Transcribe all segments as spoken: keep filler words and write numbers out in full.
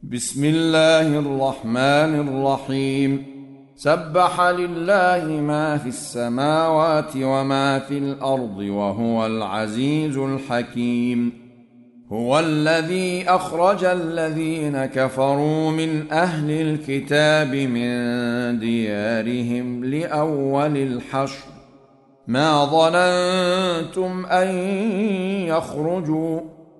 بسم الله الرحمن الرحيم. سبح لله ما في السماوات وما في الأرض وهو العزيز الحكيم. هو الذي أخرج الذين كفروا من أهل الكتاب من ديارهم لأول الحشر ما ظننتم أن يخرجوا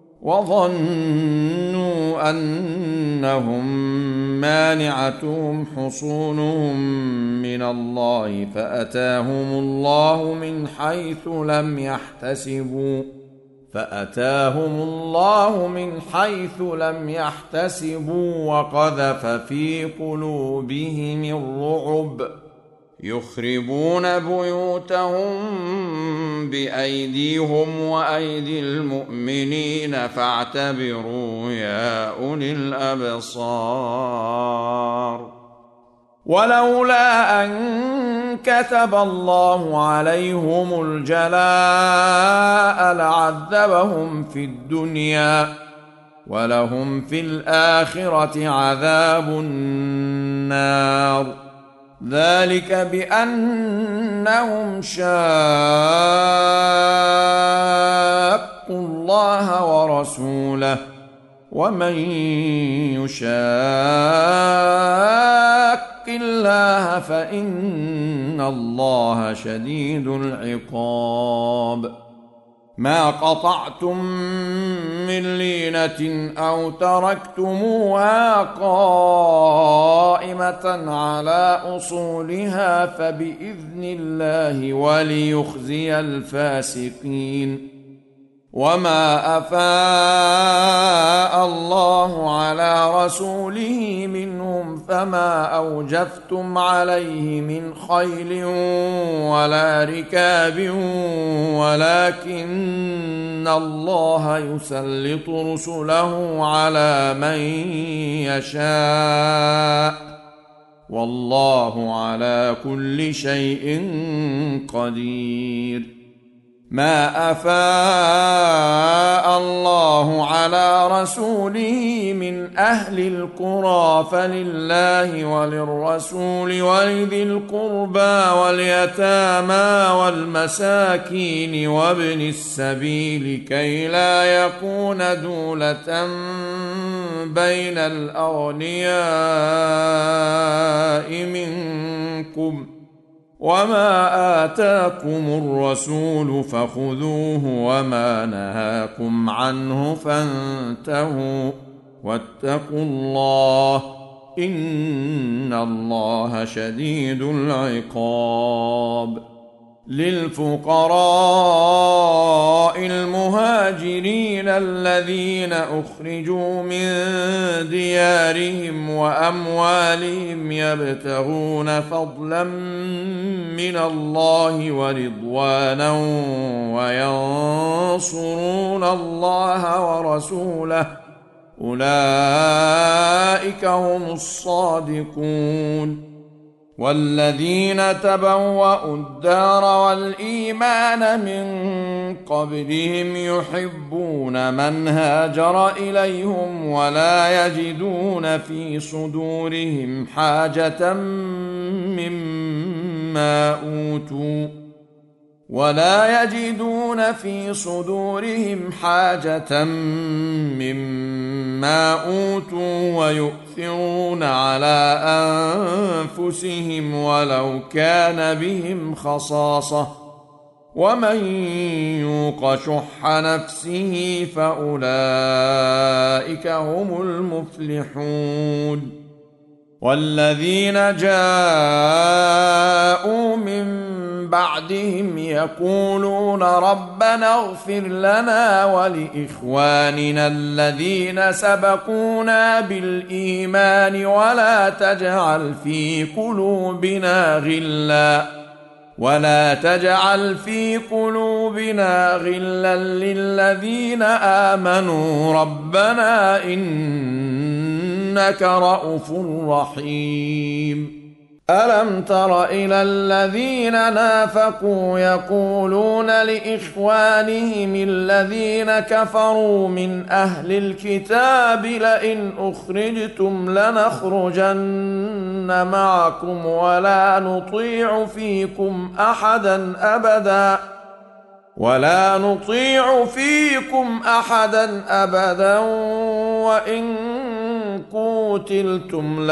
وظنوا أنهم مانعتهم حصونهم من الله فأتاهم الله من حيث لم يحتسبوا فأتاهم الله من حيث لم يحتسبوا وقذف في قلوبهم الرعب يخربون بيوتهم بأيديهم وأيدي المؤمنين فاعتبروا يا أولي الأبصار. ولولا أن كتب الله عليهم الجلاء لعذبهم في الدنيا ولهم في الآخرة عذاب النار. ذلك بأنهم شاقوا الله ورسوله ومن يشاق الله فإن الله شديد العقاب. ما قطعتم من لينة أو تركتموها قائمة على أصولها فبإذن الله وليخزي الفاسقين. وما أفاء الله على رسوله منهم فما أوجفتم عليه من خيل ولا ركاب ولكن الله يسلط رسله على من يشاء والله على كل شيء قدير. ما أفاء الله على رسوله من أهل القرى فلله وللرسول ولذي القربى واليتامى والمساكين وابن السبيل كي لا يكون دولة بين الأغنياء منكم. وما آتاكم الرسول فخذوه وما نهاكم عنه فانتهوا واتقوا الله إن الله شديد العقاب. للفقراء المهاجرين الذين أخرجوا من ديارهم وأموالهم يبتغون فضلا من الله ورضوانا وينصرون الله ورسوله أولئك هم الصادقون. والذين تبوأوا الدار والإيمان من قبلهم يحبون من هاجر إليهم ولا يجدون في صدورهم حاجة مما أوتوا ولا يجدون في صدورهم حاجة مما أوتوا ويؤثرون على أنفسهم ولو كان بهم خصاصة ومن يوق شح نفسه فأولئك هم المفلحون. والذين جاءوا من بعدهم يقولون ربنا اغفر لنا ولإخواننا الذين سبقونا بالإيمان ولا تجعل في قلوبنا غلا ولا تجعل في قلوبنا غلا للذين آمنوا ربنا إنك رءوف رحيم. ألم تر إلى الذين نافقوا يقولون لإخوانهم الذين كفروا من أهل الكتاب لئن أخرجتم لنخرجن معكم ولا نطيع فيكم أحدا أبدا ولا نطيع فيكم أحدا أبدا وإن قوتلتم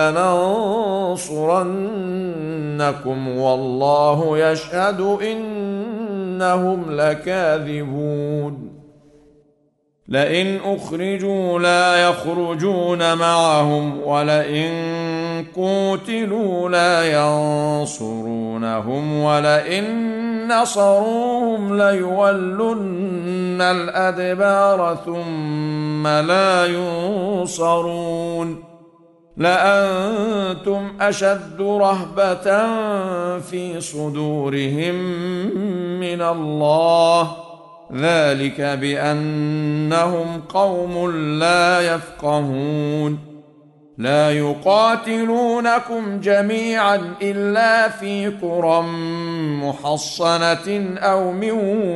لننصرنكم والله يشهد إنهم لكاذبون لئن أخرجوا لا يخرجون معهم ولئن قوتلوا لا ينصرونهم ولئن نصروهم ليولن الأدبار ثم لا ينصرون لأنتم أشد رهبة في صدورهم من الله ذلك بأنهم قوم لا يفقهون لا يقاتلونكم جميعا إلا في قرى محصنة أو من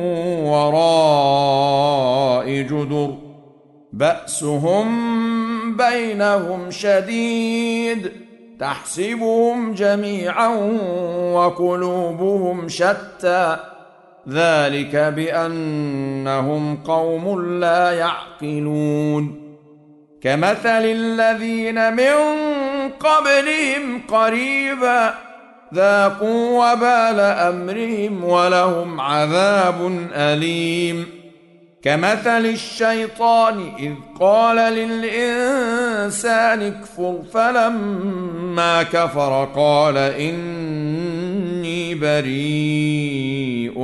وراء جدر بأسهم بينهم شديد تحسبهم جميعا وقلوبهم شتى ذلك بأنهم قوم لا يعقلون كمثل الذين من قبلهم قريبا ذاقوا وبال أمرهم ولهم عذاب أليم كمثل الشيطان إذ قال للإنسان اكفر فلما كفر قال إني بريء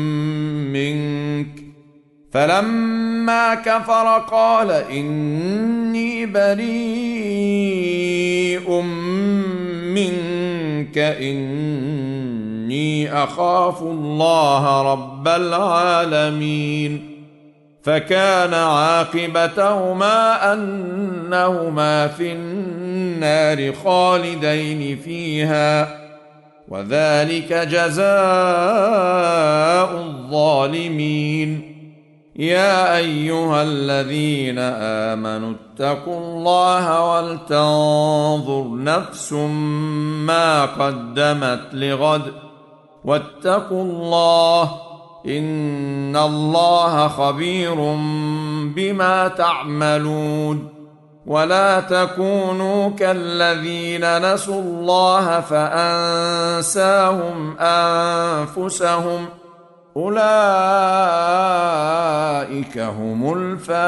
منك فلما كفر قال إني بريء منك إني أخاف الله رب العالمين فكان عاقبتهما أنهما في النار خالدين فيها وذلك جزاء الظالمين يا أيها الذين آمنوا اتقوا الله ولتنظر نفس ما قدمت لغد واتقوا الله إن الله خبير بما تعملون ولا تكونوا كالذين نسوا الله فأنساهم أنفسهم أولئك هم الفاسقون